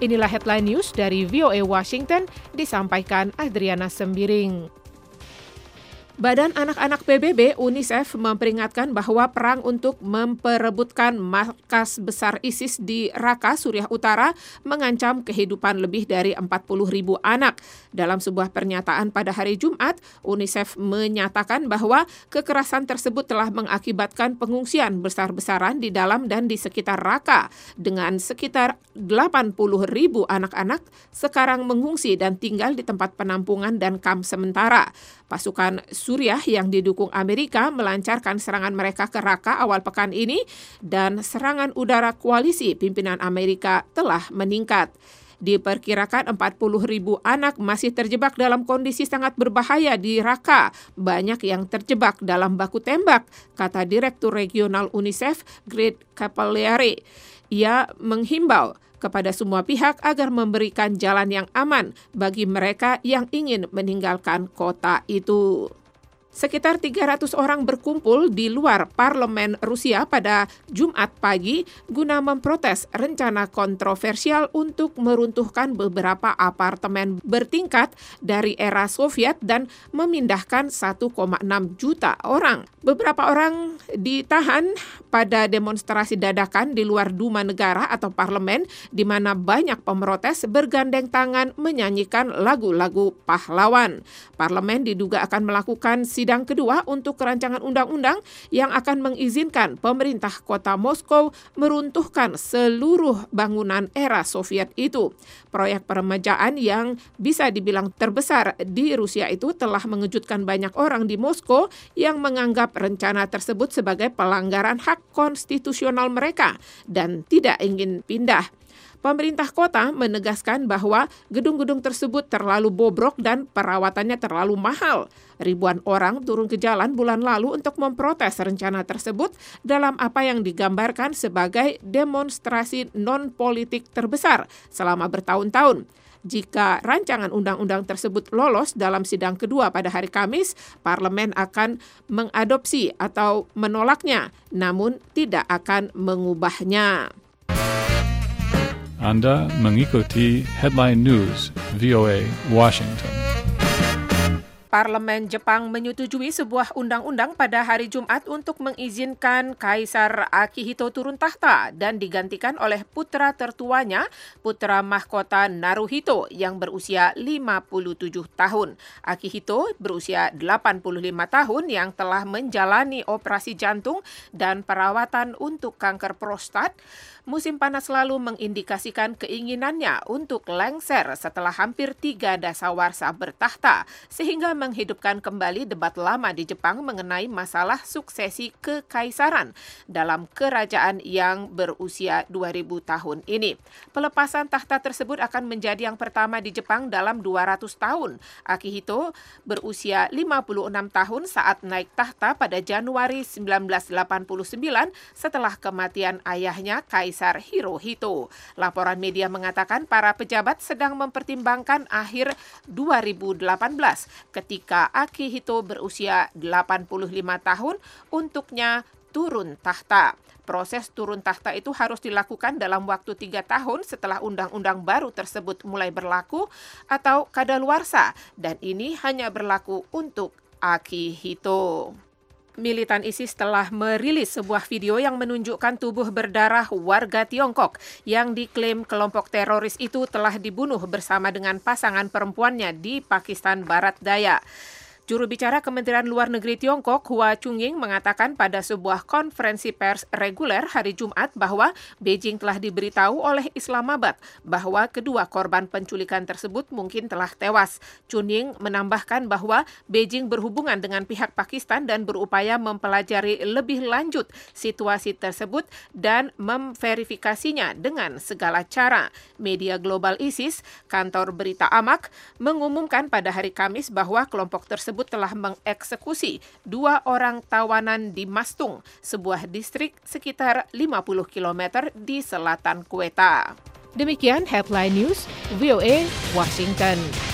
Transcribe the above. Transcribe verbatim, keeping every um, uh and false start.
Inilah headline news dari V O A Washington, disampaikan Adriana Sembiring. Badan Anak-anak P B B UNICEF memperingatkan bahwa perang untuk memperebutkan markas besar ISIS di Raqqa, Suriah Utara mengancam kehidupan lebih dari empat puluh ribu anak. Dalam sebuah pernyataan pada hari Jumat, UNICEF menyatakan bahwa kekerasan tersebut telah mengakibatkan pengungsian besar-besaran di dalam dan di sekitar Raqqa, dengan sekitar delapan puluh ribu anak-anak sekarang mengungsi dan tinggal di tempat penampungan dan kamp sementara. Pasukan Suriah yang didukung Amerika melancarkan serangan mereka ke Raqqa awal pekan ini, dan serangan udara koalisi pimpinan Amerika telah meningkat. Diperkirakan empat puluh ribu anak masih terjebak dalam kondisi sangat berbahaya di Raqqa. Banyak yang terjebak dalam baku tembak, kata Direktur Regional UNICEF, Greg Capellari. Ia menghimbau kepada semua pihak agar memberikan jalan yang aman bagi mereka yang ingin meninggalkan kota itu. Sekitar tiga ratus orang berkumpul di luar parlemen Rusia pada Jumat pagi guna memprotes rencana kontroversial untuk meruntuhkan beberapa apartemen bertingkat dari era Soviet dan memindahkan satu koma enam juta orang. Beberapa orang ditahan pada demonstrasi dadakan di luar Duma Negara atau parlemen, di mana banyak pemrotes bergandeng tangan menyanyikan lagu-lagu pahlawan. Parlemen diduga akan melakukan sidang kedua untuk rancangan undang-undang yang akan mengizinkan pemerintah kota Moskow meruntuhkan seluruh bangunan era Soviet itu. Proyek peremajaan yang bisa dibilang terbesar di Rusia itu telah mengejutkan banyak orang di Moskow yang menganggap rencana tersebut sebagai pelanggaran hak konstitusional mereka dan tidak ingin pindah. Pemerintah kota menegaskan bahwa gedung-gedung tersebut terlalu bobrok dan perawatannya terlalu mahal. Ribuan orang turun ke jalan bulan lalu untuk memprotes rencana tersebut dalam apa yang digambarkan sebagai demonstrasi non-politik terbesar selama bertahun-tahun. Jika rancangan undang-undang tersebut lolos dalam sidang kedua pada hari Kamis, parlemen akan mengadopsi atau menolaknya, namun tidak akan mengubahnya. Anda mengikuti Headline News V O A Washington. Parlemen Jepang menyetujui sebuah undang-undang pada hari Jumat untuk mengizinkan Kaisar Akihito turun tahta dan digantikan oleh putra tertuanya, putra mahkota Naruhito yang berusia lima puluh tujuh tahun. Akihito berusia delapan puluh lima tahun yang telah menjalani operasi jantung dan perawatan untuk kanker prostat. Musim panas lalu mengindikasikan keinginannya untuk lengser setelah hampir tiga dasawarsa bertahta, sehingga menghidupkan kembali debat lama di Jepang mengenai masalah suksesi kekaisaran dalam kerajaan yang berusia dua ribu tahun ini. Pelepasan tahta tersebut akan menjadi yang pertama di Jepang dalam dua ratus tahun. Akihito berusia lima puluh enam tahun saat naik tahta pada Januari seribu sembilan ratus delapan puluh sembilan setelah kematian ayahnya, Kaisar Hirohito. Laporan media mengatakan para pejabat sedang mempertimbangkan akhir dua ribu delapan belas ketika Akihito berusia delapan puluh lima tahun untuknya turun tahta. Proses turun tahta itu harus dilakukan dalam waktu tiga tahun setelah undang-undang baru tersebut mulai berlaku atau kadaluarsa, dan ini hanya berlaku untuk Akihito. Militan ISIS telah merilis sebuah video yang menunjukkan tubuh berdarah warga Tiongkok yang diklaim kelompok teroris itu telah dibunuh bersama dengan pasangan perempuannya di Pakistan Barat Daya. Juru bicara Kementerian Luar Negeri Tiongkok, Hua Chunying, mengatakan pada sebuah konferensi pers reguler hari Jumat bahwa Beijing telah diberitahu oleh Islamabad bahwa kedua korban penculikan tersebut mungkin telah tewas. Chunying menambahkan bahwa Beijing berhubungan dengan pihak Pakistan dan berupaya mempelajari lebih lanjut situasi tersebut dan memverifikasinya dengan segala cara. Media global ISIS, kantor berita Amaq, mengumumkan pada hari Kamis bahwa kelompok tersebut telah mengeksekusi dua orang tawanan di Mastung, sebuah distrik sekitar lima puluh kilometer di selatan Quetta. Demikian Headline News V O A Washington.